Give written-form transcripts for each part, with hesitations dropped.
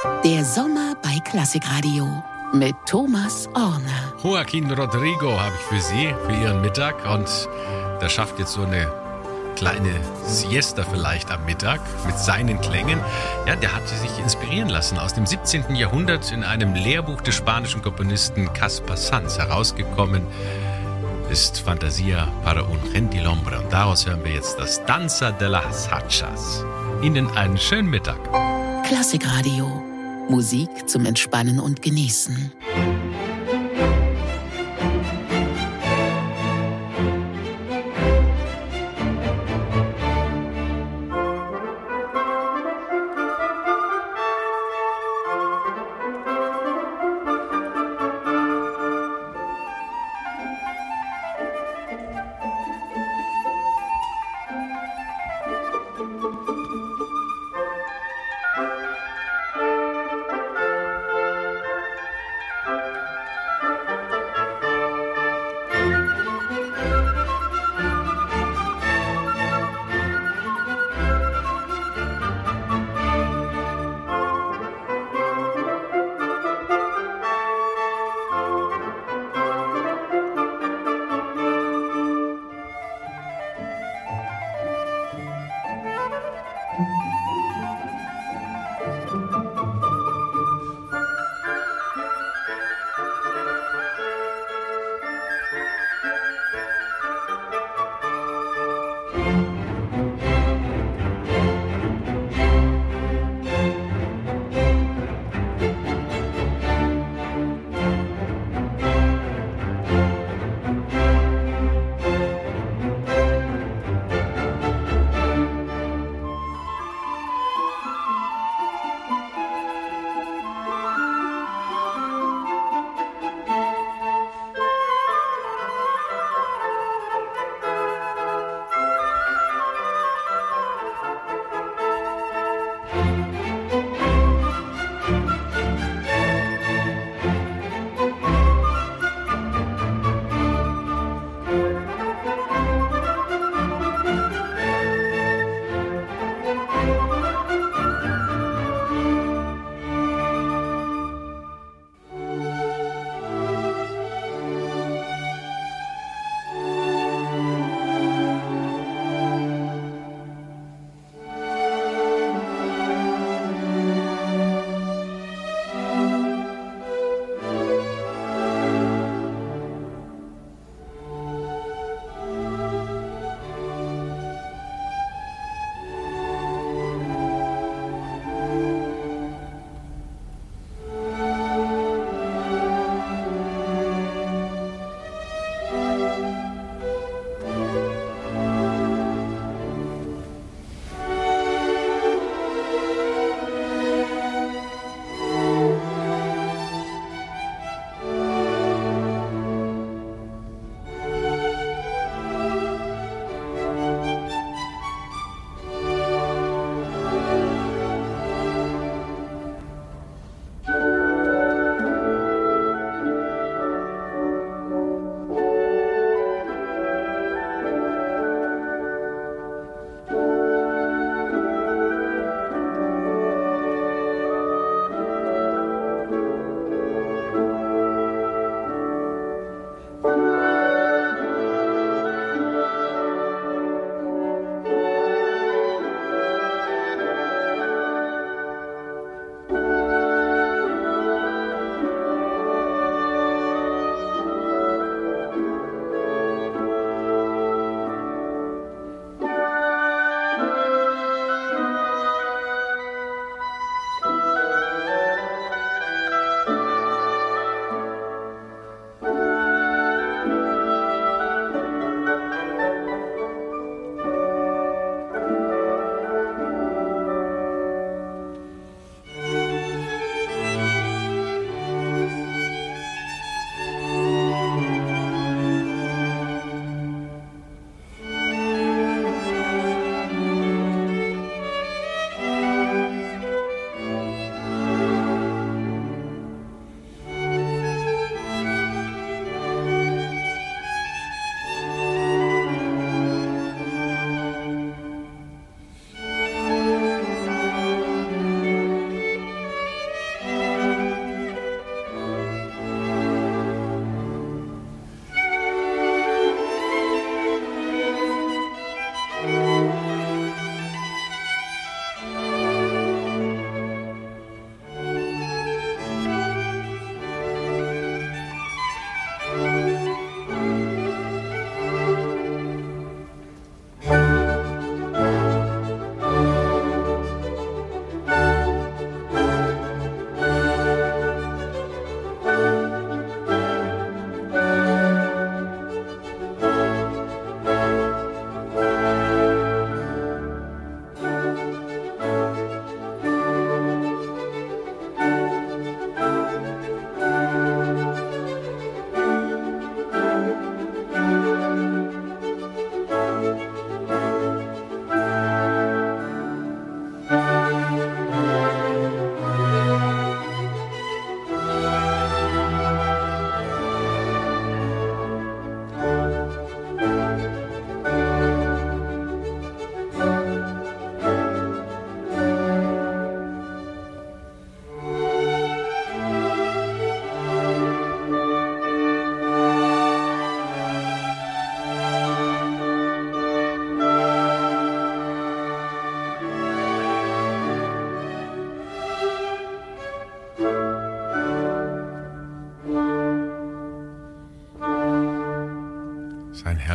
Der Sommer bei Klassikradio mit Thomas Orner. Joaquin Rodrigo habe ich für Sie, für Ihren Mittag. Und der schafft jetzt so eine kleine Siesta vielleicht am Mittag mit seinen Klängen. Ja, der hat sich inspirieren lassen aus dem 17. Jahrhundert in einem Lehrbuch des spanischen Komponisten Caspar Sanz herausgekommen. Ist Fantasia para un gentilhombre. Und daraus hören wir jetzt das Danza de las Hachas. Ihnen einen schönen Mittag. Klassikradio. Musik zum Entspannen und Genießen.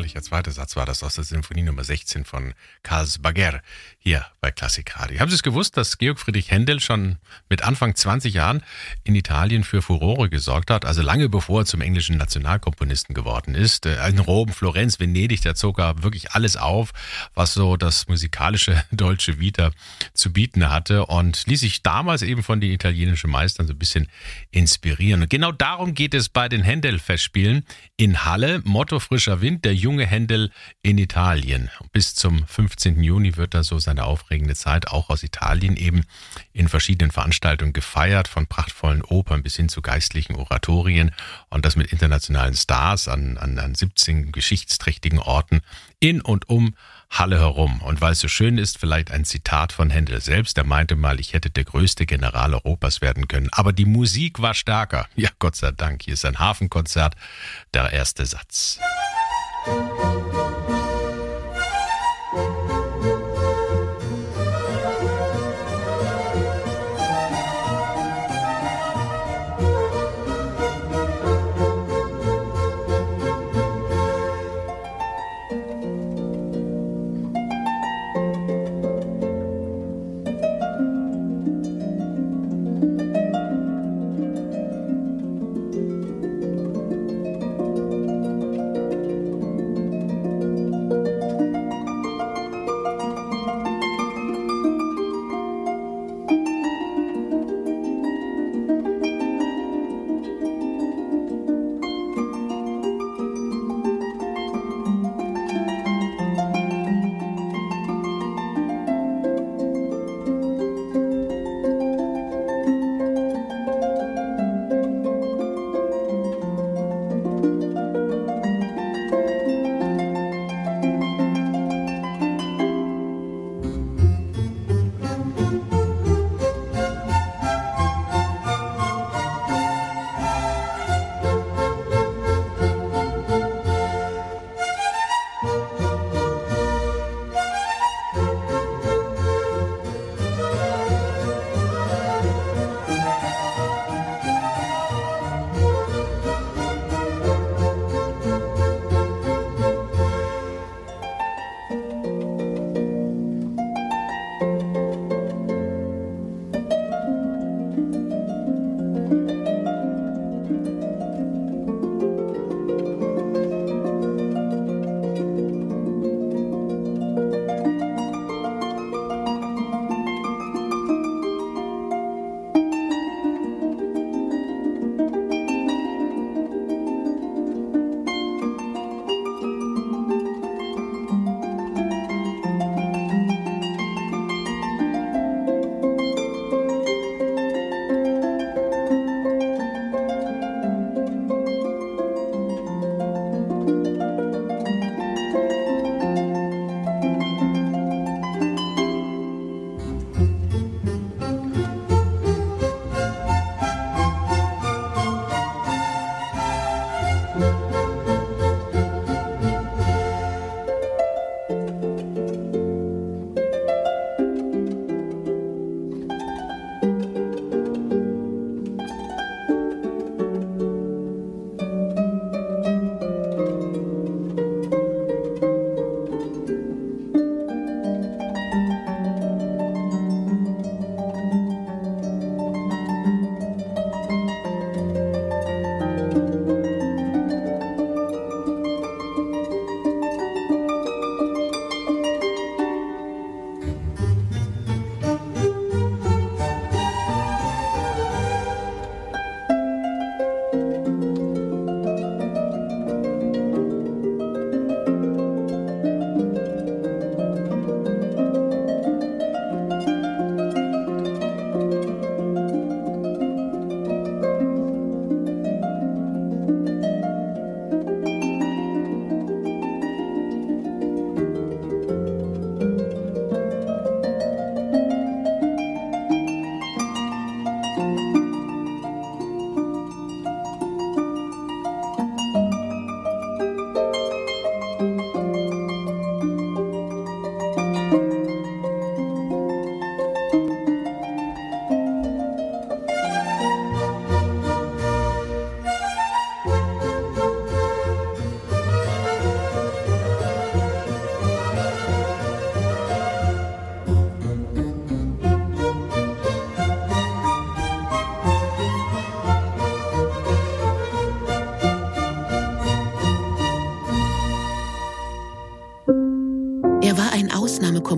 herrlicher zweiter Satz war das aus der Sinfonie Nummer 16 von Carls Bagher hier bei Klassik Radio. Haben Sie es gewusst, dass Georg Friedrich Händel schon mit Anfang 20 Jahren in Italien für Furore gesorgt hat? Also lange bevor er zum englischen Nationalkomponisten geworden ist. In Rom, Florenz, Venedig, da zog er wirklich alles auf, was so das musikalische Dolce Vita zu bieten hatte und ließ sich damals eben von den italienischen Meistern so ein bisschen inspirieren. Und genau darum geht es bei den Händel-Festspielen in Halle. Motto frischer Wind, der junge Händel in Italien. Bis zum 15. Juni wird da so seine aufregende Zeit auch aus Italien eben in verschiedenen Veranstaltungen gefeiert, von prachtvollen Opern bis hin zu geistlichen Oratorien und das mit internationalen Stars an 17 geschichtsträchtigen Orten in und um Halle herum. Und weil es so schön ist, vielleicht ein Zitat von Händel selbst. Er meinte mal, ich hätte der größte General Europas werden können. Aber die Musik war stärker. Ja, Gott sei Dank. Hier ist ein Hafenkonzert. Der erste Satz.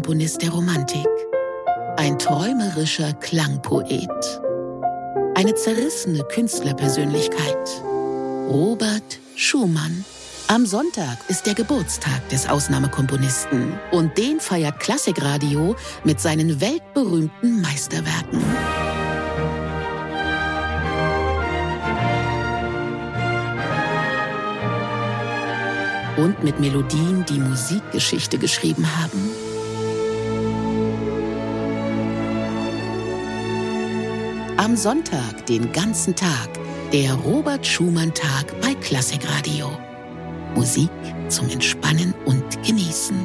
Komponist der Romantik. Ein träumerischer Klangpoet. Eine zerrissene Künstlerpersönlichkeit. Robert Schumann. Am Sonntag ist der Geburtstag des Ausnahmekomponisten und den feiert Klassikradio mit seinen weltberühmten Meisterwerken. Und mit Melodien, die Musikgeschichte geschrieben haben. Am Sonntag, den ganzen Tag, der Robert Schumann-Tag bei Klassikradio. Musik zum Entspannen und Genießen.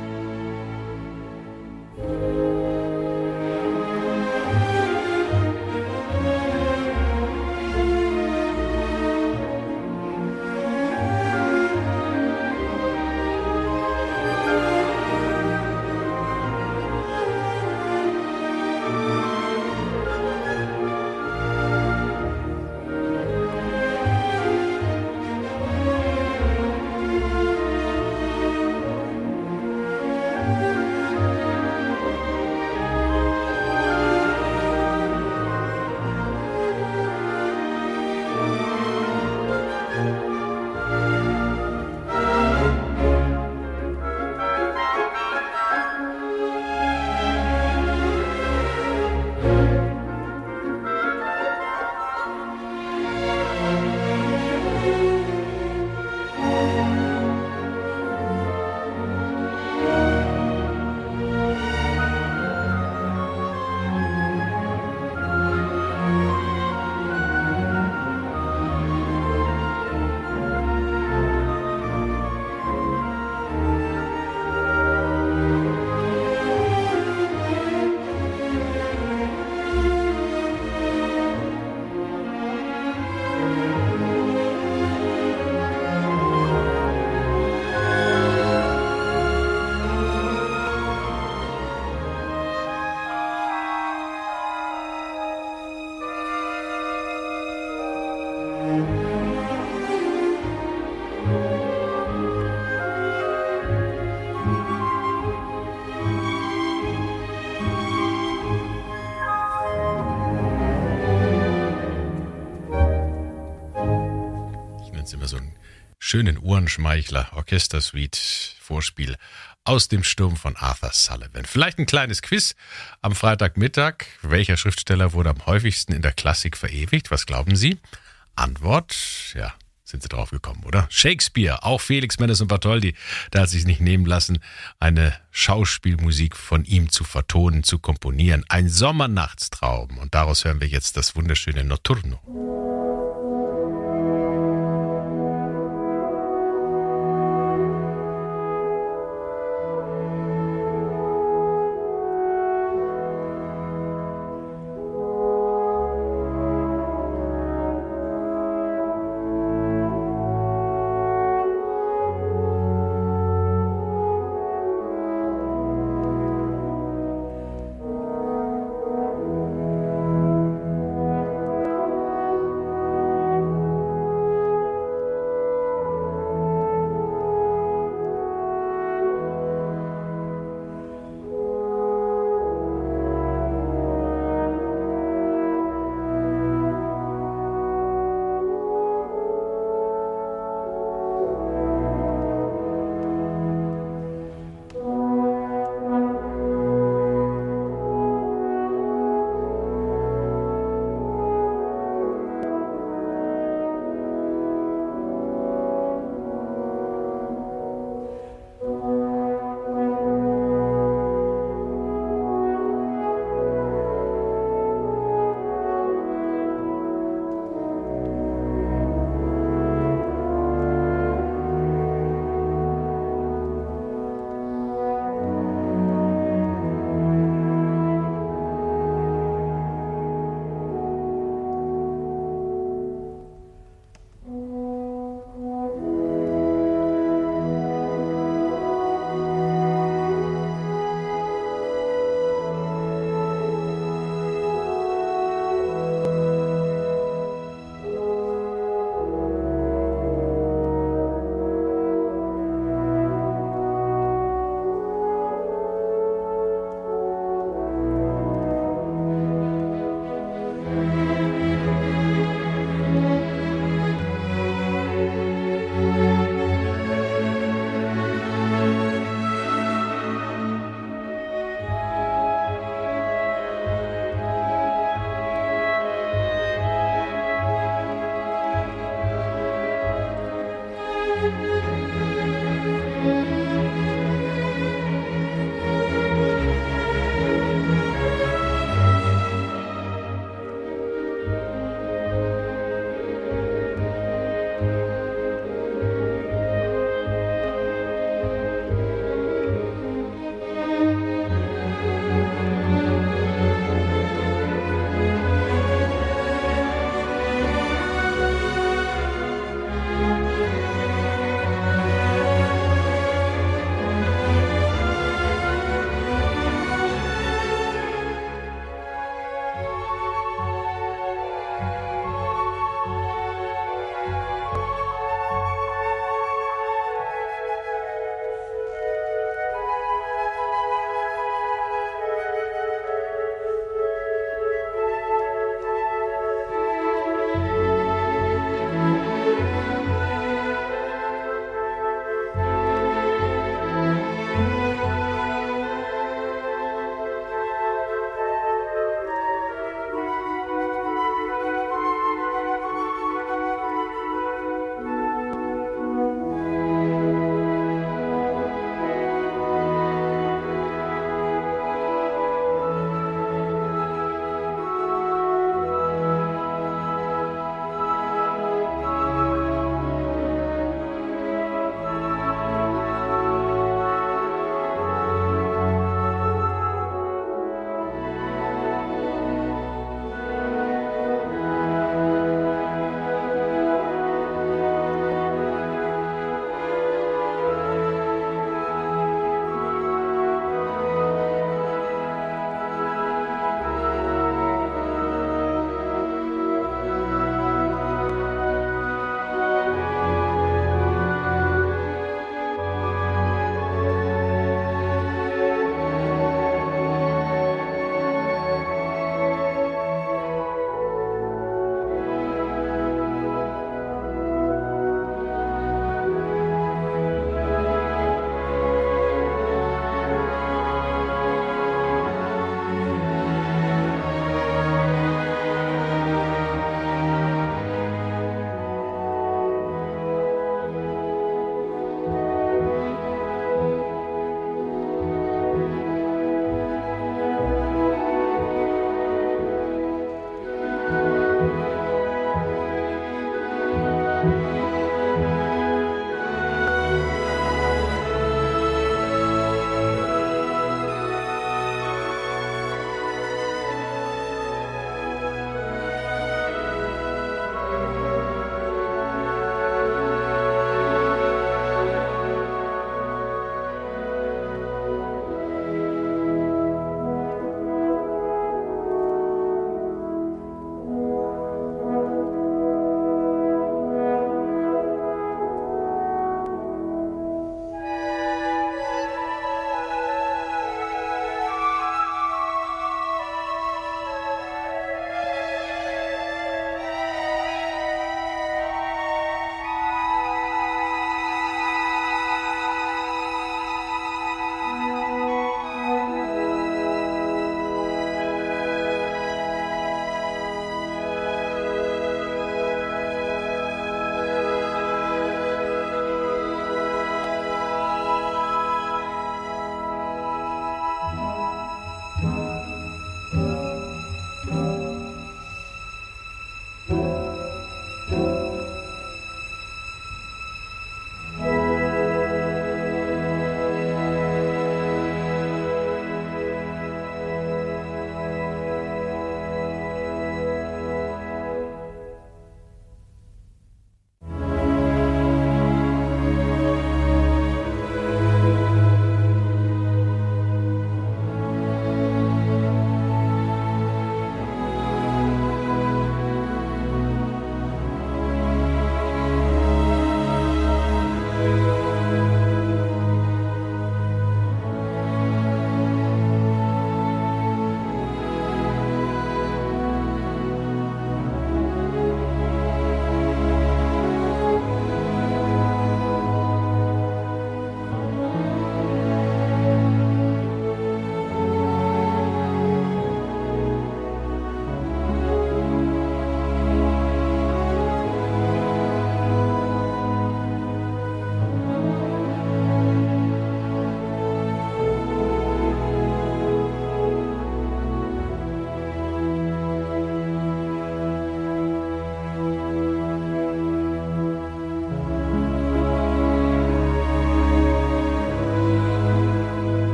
Immer so einen schönen Ohrenschmeichler, Orchestersuite, Vorspiel aus dem Sturm von Arthur Sullivan. Vielleicht ein kleines Quiz am Freitagmittag. Welcher Schriftsteller wurde am häufigsten in der Klassik verewigt? Was glauben Sie? Antwort, ja, sind Sie drauf gekommen, oder? Shakespeare, auch Felix Mendelssohn und Bartholdy, der hat sich nicht nehmen lassen, eine Schauspielmusik von ihm zu vertonen, zu komponieren. Ein Sommernachtstraum. Und daraus hören wir jetzt das wunderschöne Notturno.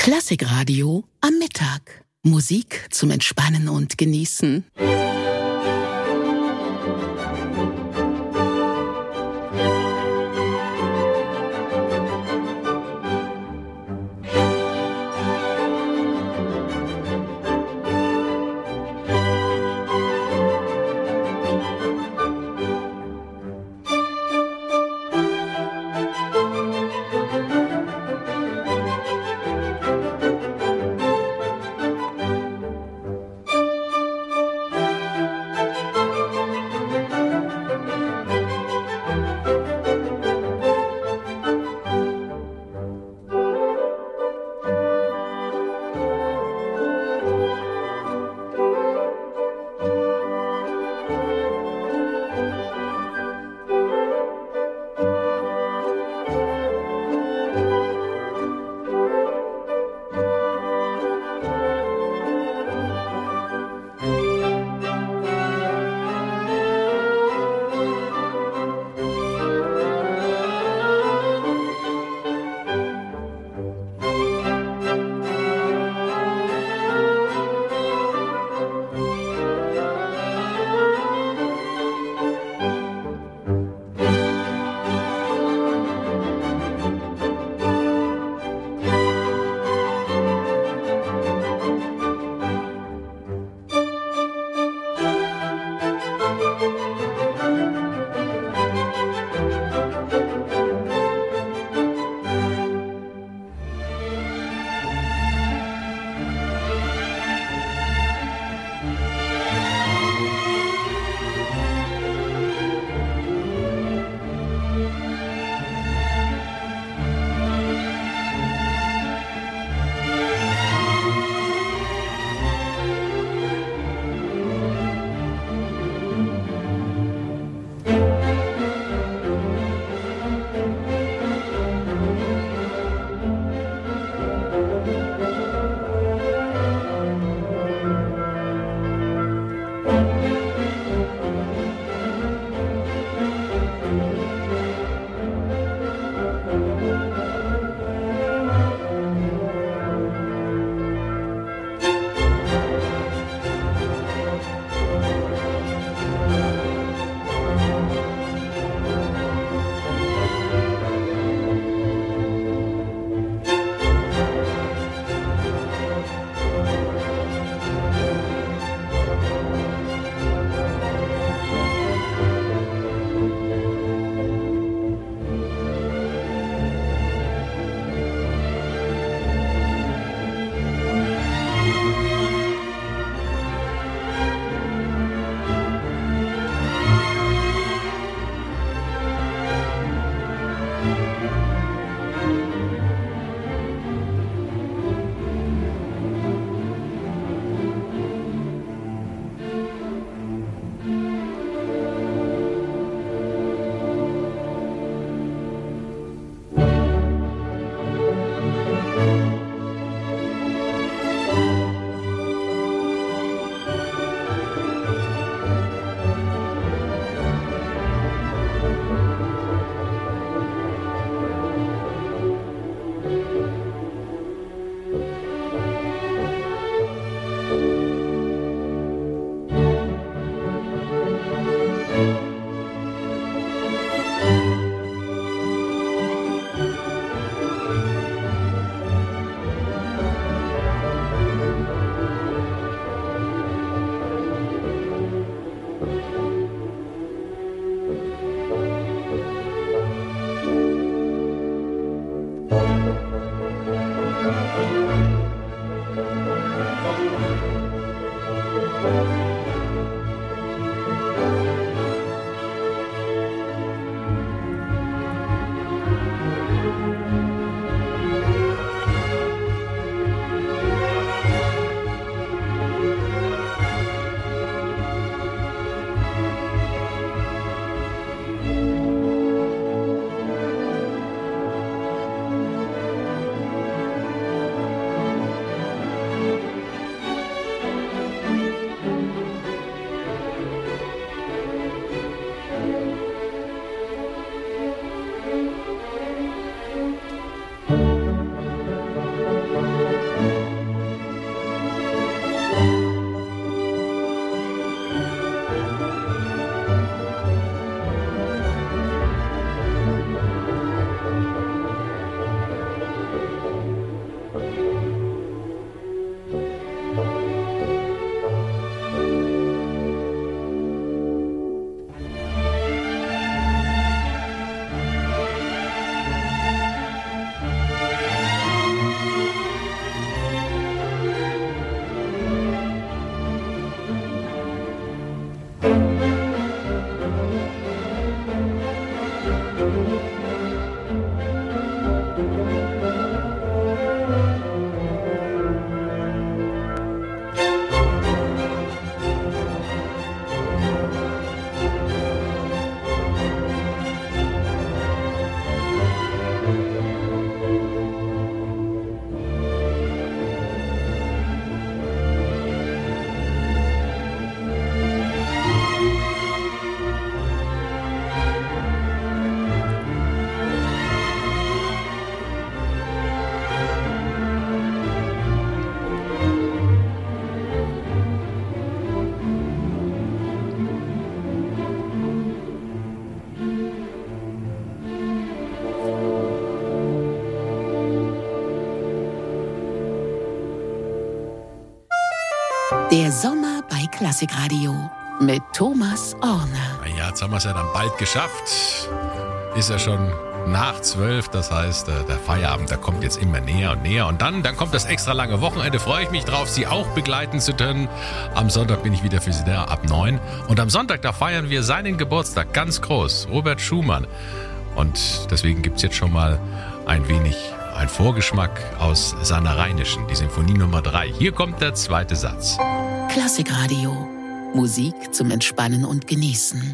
Klassikradio am Mittag. Musik zum Entspannen und Genießen. Der Sommer bei Klassikradio mit Thomas Orner. Ja, jetzt haben wir es ja dann bald geschafft. Ist ja schon nach 12, das heißt, der Feierabend, der kommt jetzt immer näher und näher. Und dann kommt das extra lange Wochenende, freue ich mich drauf, Sie auch begleiten zu können. Am Sonntag bin ich wieder für Sie da ab 9. Und am Sonntag, da feiern wir seinen Geburtstag ganz groß, Robert Schumann. Und deswegen gibt es jetzt schon mal ein Vorgeschmack aus seiner Rheinischen, die Sinfonie Nummer 3. Hier kommt der zweite Satz. Klassikradio. Musik zum Entspannen und Genießen.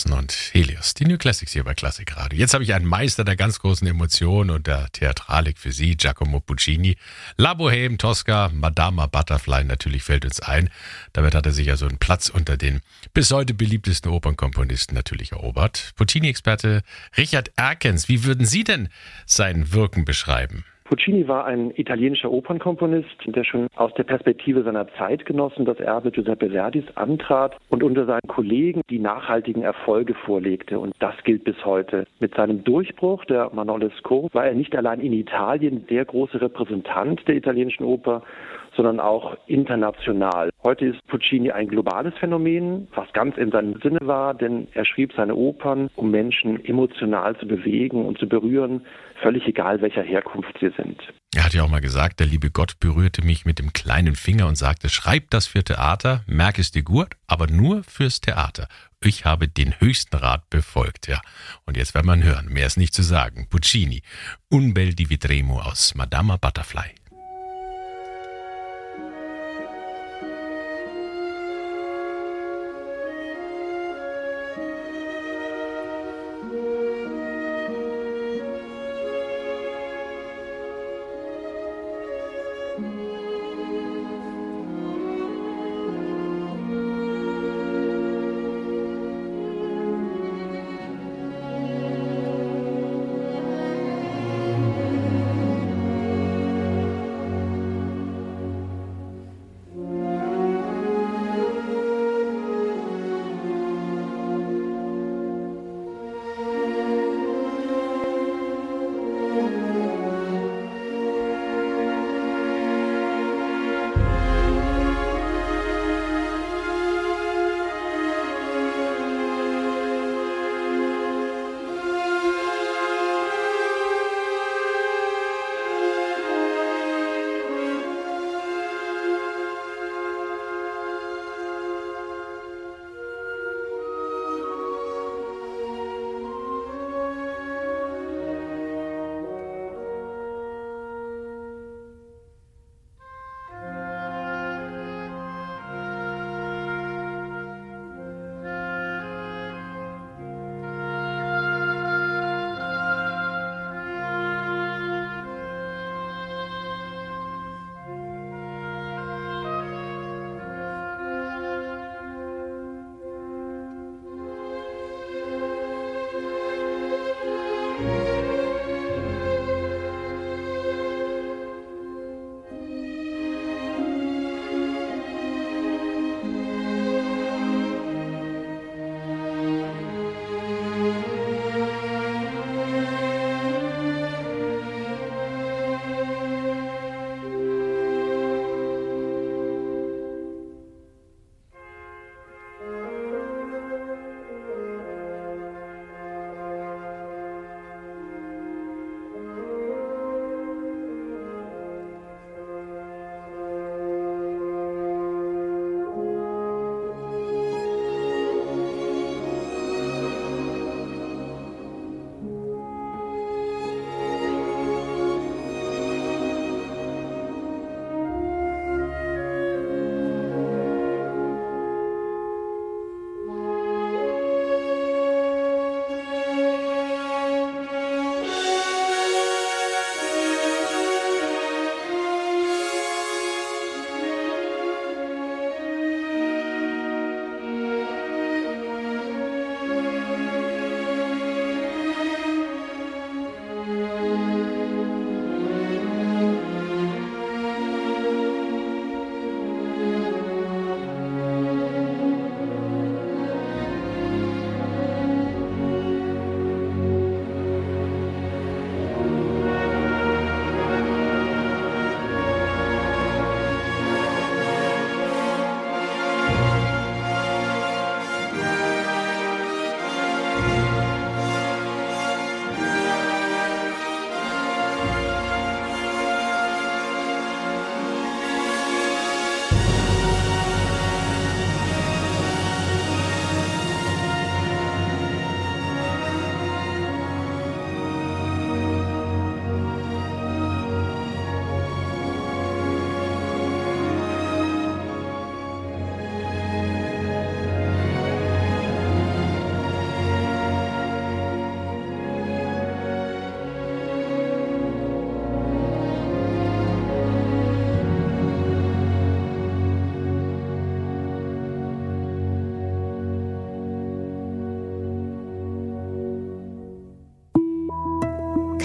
Carsten und Helios, die New Classics hier bei Classic Radio. Jetzt habe ich einen Meister der ganz großen Emotionen und der Theatralik für Sie, Giacomo Puccini. La Bohème, Tosca, Madama Butterfly natürlich fällt uns ein. Damit hat er sich ja so einen Platz unter den bis heute beliebtesten Opernkomponisten natürlich erobert. Puccini-Experte Richard Erkens, wie würden Sie denn sein Wirken beschreiben? Puccini war ein italienischer Opernkomponist, der schon aus der Perspektive seiner Zeitgenossen das Erbe Giuseppe Verdis antrat und unter seinen Kollegen die nachhaltigen Erfolge vorlegte. Und das gilt bis heute. Mit seinem Durchbruch, der Manolesco, war er nicht allein in Italien der große Repräsentant der italienischen Oper, sondern auch international. Heute ist Puccini ein globales Phänomen, was ganz in seinem Sinne war, denn er schrieb seine Opern, um Menschen emotional zu bewegen und zu berühren, völlig egal, welcher Herkunft sie sind. Er hat ja auch mal gesagt, der liebe Gott berührte mich mit dem kleinen Finger und sagte, schreib das für Theater, merk es dir gut, aber nur fürs Theater. Ich habe den höchsten Rat befolgt, ja. Und jetzt werden wir hören, mehr ist nicht zu sagen. Puccini, Un bel di Vedremo aus Madama Butterfly.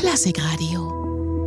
Klassikradio.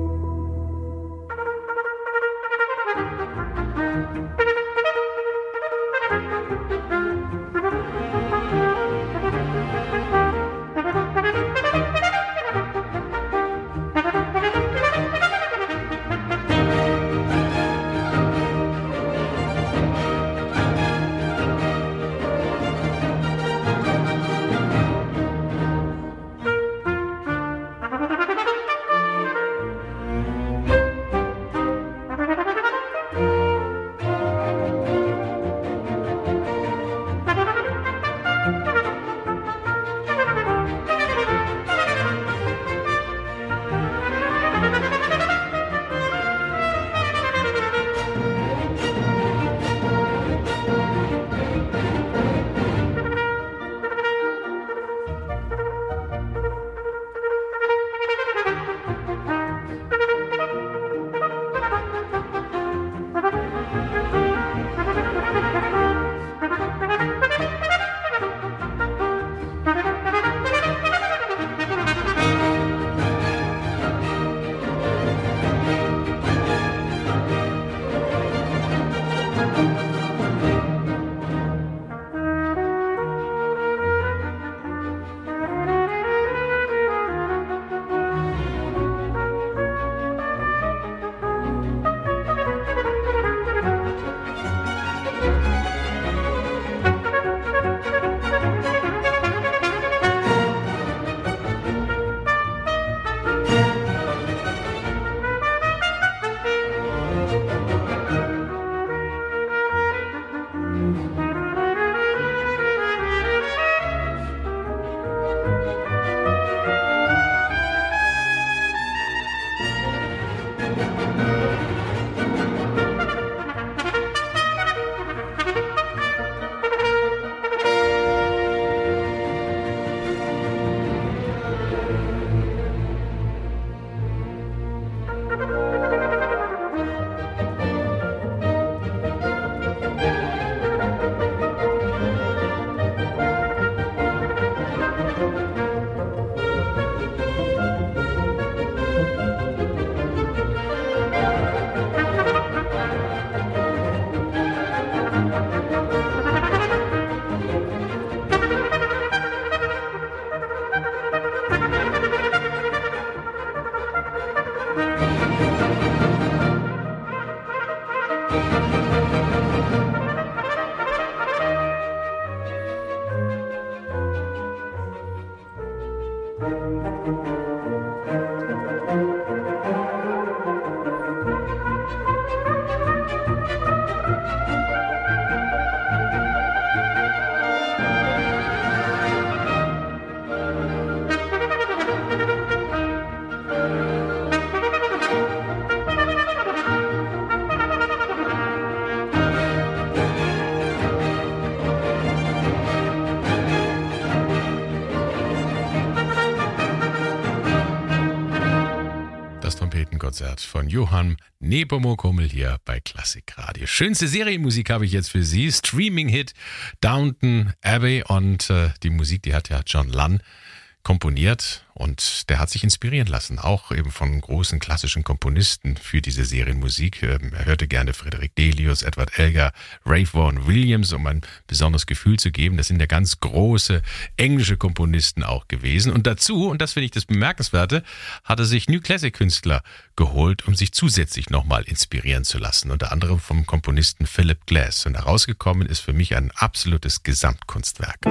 Konzert von Johann Nepomuk-Hummel hier bei Klassikradio. Schönste Serienmusik habe ich jetzt für Sie. Streaming-Hit Downton Abbey und die Musik, die hat ja John Lunn komponiert und der hat sich inspirieren lassen, auch eben von großen klassischen Komponisten für diese Serienmusik. Er hörte gerne Frederick Delius, Edward Elgar, Ralph Vaughan Williams, um ein besonderes Gefühl zu geben. Das sind ja ganz große englische Komponisten auch gewesen. Und dazu, und das finde ich das Bemerkenswerte, hat er sich New Classic Künstler geholt, um sich zusätzlich nochmal inspirieren zu lassen. Unter anderem vom Komponisten Philip Glass. Und herausgekommen ist für mich ein absolutes Gesamtkunstwerk.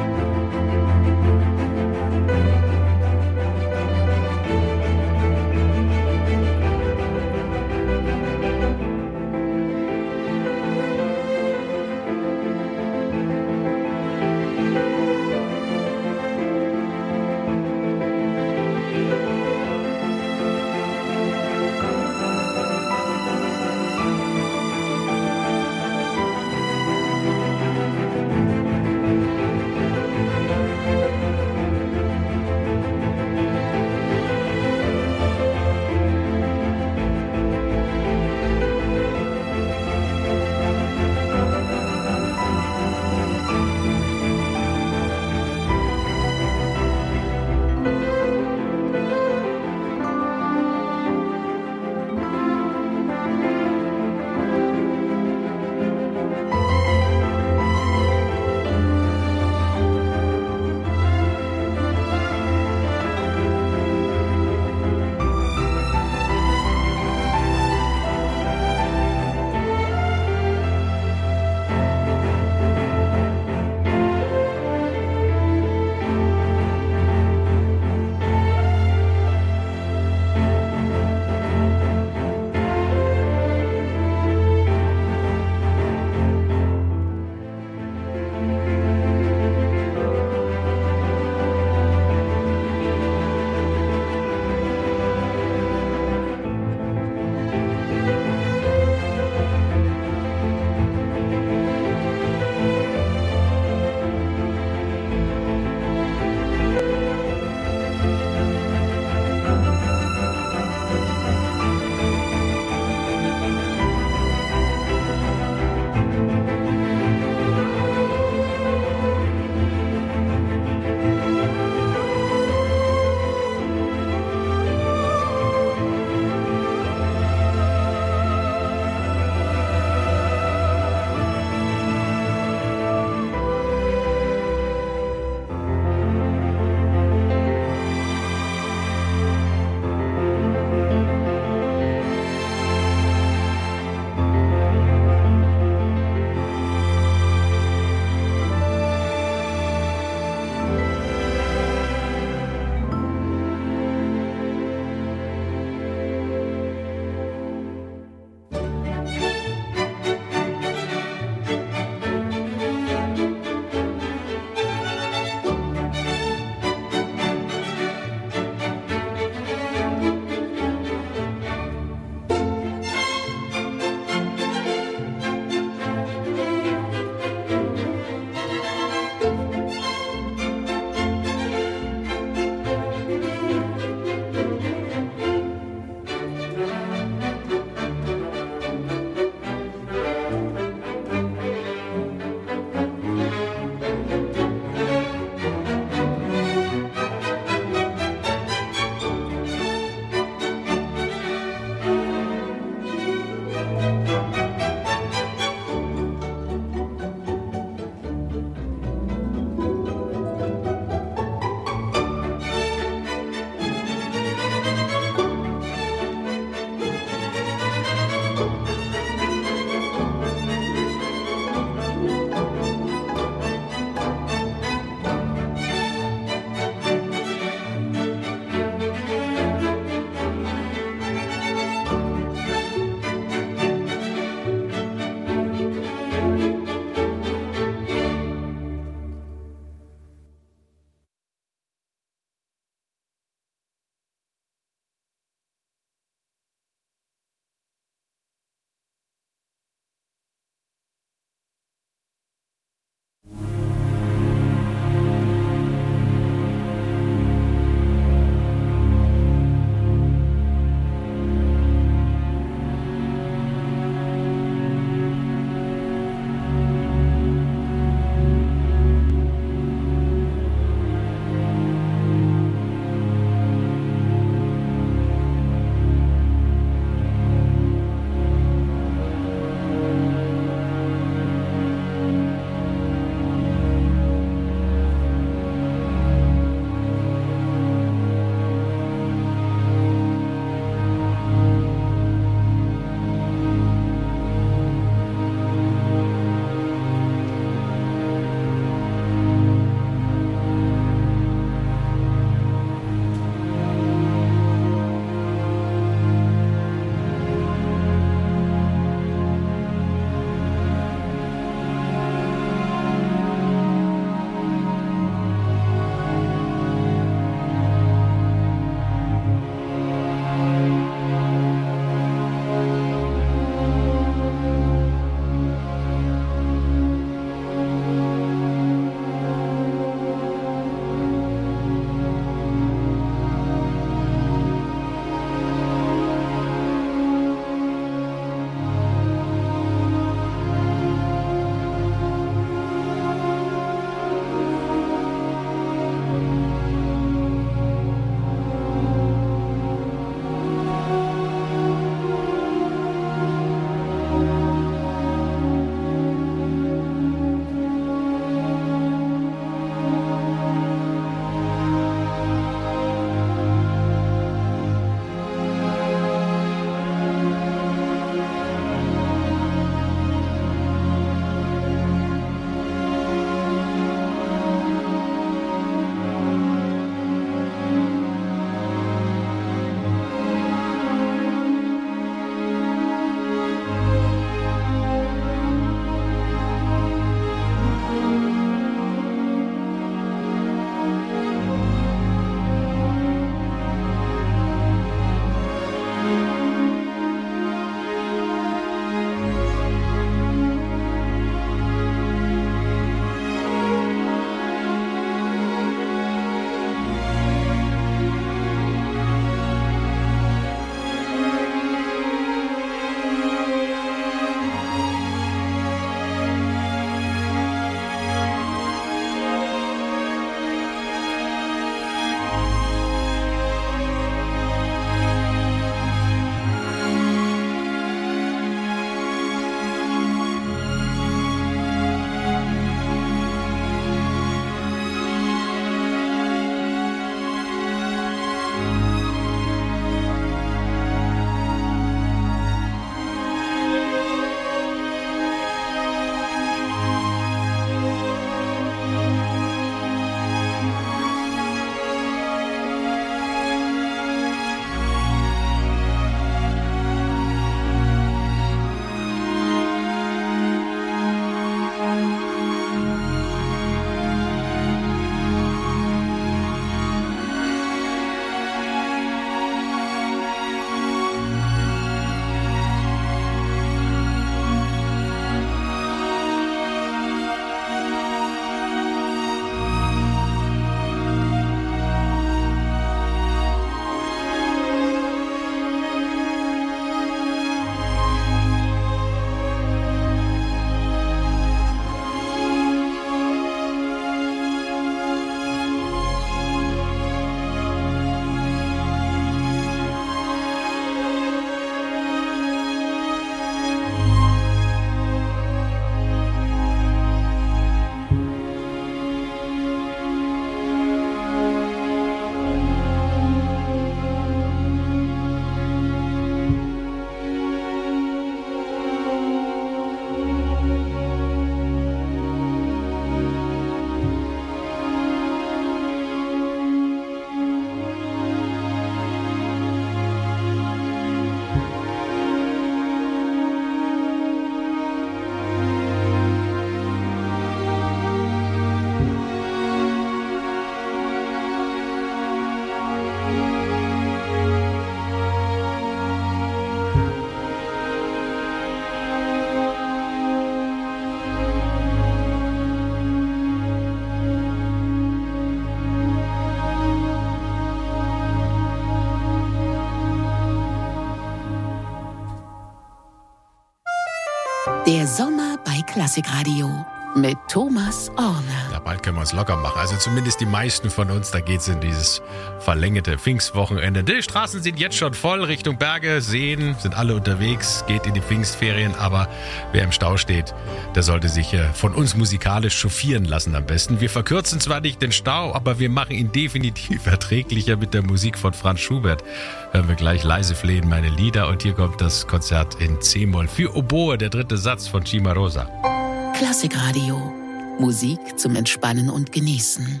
Der Sommer bei Klassikradio mit Thomas Orne. Ja, bald können wir uns locker machen. Also zumindest die meisten von uns, da geht's in dieses verlängerte Pfingstwochenende. Die Straßen sind jetzt schon voll, Richtung Berge, Seen, sind alle unterwegs, geht in die Pfingstferien. Aber wer im Stau steht, der sollte sich von uns musikalisch chauffieren lassen am besten. Wir verkürzen zwar nicht den Stau, aber wir machen ihn definitiv erträglicher mit der Musik von Franz Schubert. Hören wir gleich leise flehen meine Lieder. Und hier kommt das Konzert in C-Moll für Oboe, der dritte Satz von Cimarosa. Klassikradio. Musik zum Entspannen und Genießen.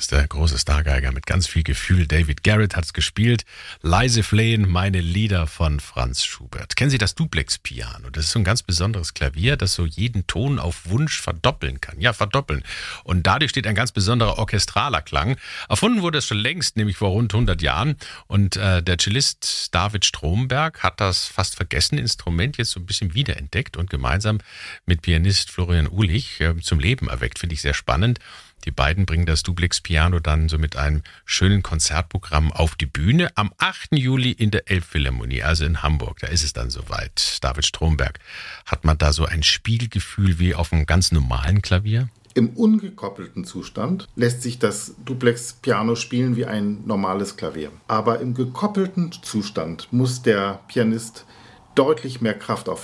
der große Stargeiger mit ganz viel Gefühl. David Garrett hat's gespielt. Leise flehen, meine Lieder von Franz Schubert. Kennen Sie das Duplex-Piano? Das ist so ein ganz besonderes Klavier, das so jeden Ton auf Wunsch verdoppeln kann. Ja, verdoppeln. Und dadurch steht ein ganz besonderer orchestraler Klang. Erfunden wurde es schon längst, nämlich vor rund 100 Jahren. Und der Cellist David Stromberg hat das fast vergessene Instrument jetzt so ein bisschen wiederentdeckt und gemeinsam mit Pianist Florian Uhlich zum Leben erweckt. Finde ich sehr spannend. Die beiden bringen das Duplex-Piano dann so mit einem schönen Konzertprogramm auf die Bühne am 8. Juli in der Elbphilharmonie, also in Hamburg. Da ist es dann soweit. David Stromberg, hat man da so ein Spielgefühl wie auf einem ganz normalen Klavier? Im ungekoppelten Zustand lässt sich das Duplex-Piano spielen wie ein normales Klavier. Aber im gekoppelten Zustand muss der Pianist deutlich mehr Kraft